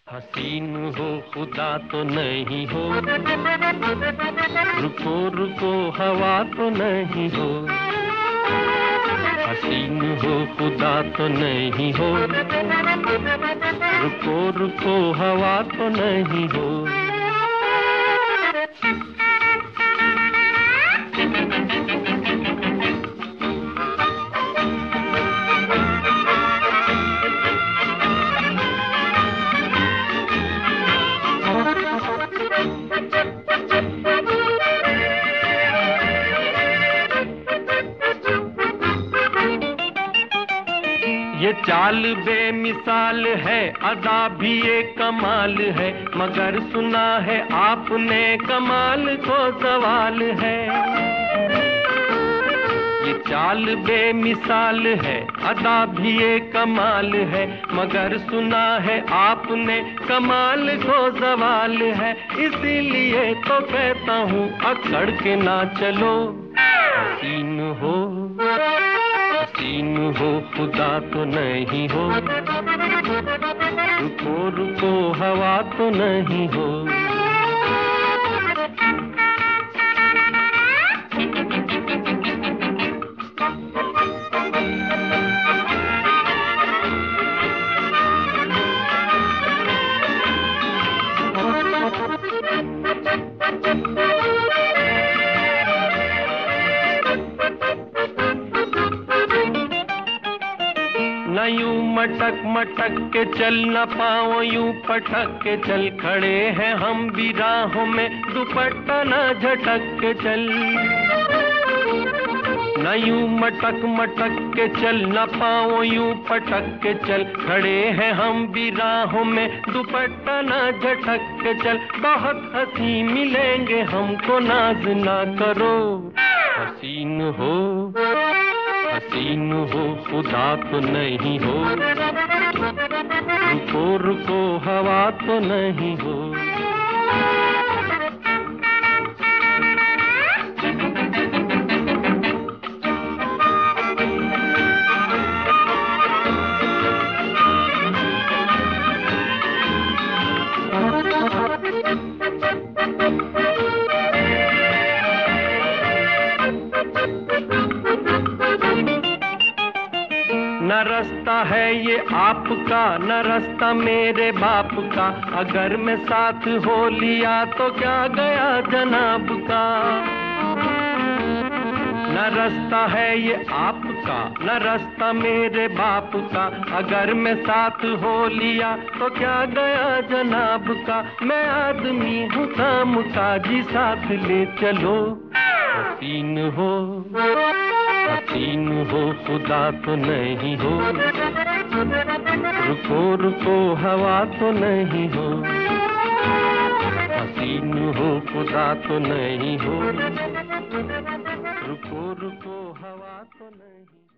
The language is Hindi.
हसीन हो खुदा तो नहीं हो, रुको रुको हवा तो नहीं हो। हसीन हो खुदा तो नहीं हो, रुको रुको हवा तो नहीं हो। ये चाल बेमिसाल है, अदा भी एक कमाल है, मगर सुना है आपने कमाल को सवाल है। ये चाल बेमिसाल है, अदा भी एक कमाल है, मगर सुना है आपने कमाल को सवाल है। इसीलिए तो कहता हूँ अकड़ के ना चलो। हसीन हो, हसीन हो खुदा तो नहीं हो, रुको रुको हवा तो नहीं हो। न यूं मटक मटक के चल, न पाओ यूं पटक के चल, खड़े हैं हम भी राहों में, दुपट्टा न झटक के चल। न यूं मटक मटक के चल, न पाओ यूं पटक के चल, खड़े हैं हम भी राहों में, दुपट्टा न झटक के चल। बहुत हंसी मिलेंगे हमको, नाज ना करो। हसीन हो, हसीन हो खुदा तो नहीं हो, रुको रुको हवा तो नहीं हो। न रास्ता है ये आपका, न रास्ता मेरे बाप का, अगर मैं साथ हो लिया तो क्या गया जनाब का। न रास्ता है ये आपका, न रास्ता मेरे बाप का, अगर मैं साथ हो लिया तो क्या गया जनाब का। मैं आदमी हूँ काम का, जी साथ ले चलो। हसीन हो, हसीन हो खुदा तो नहीं हो, रुको रुको हवा तो नहीं हो। हसीन हो खुदा तो नहीं हो, रुको रुको हवा तो नहीं।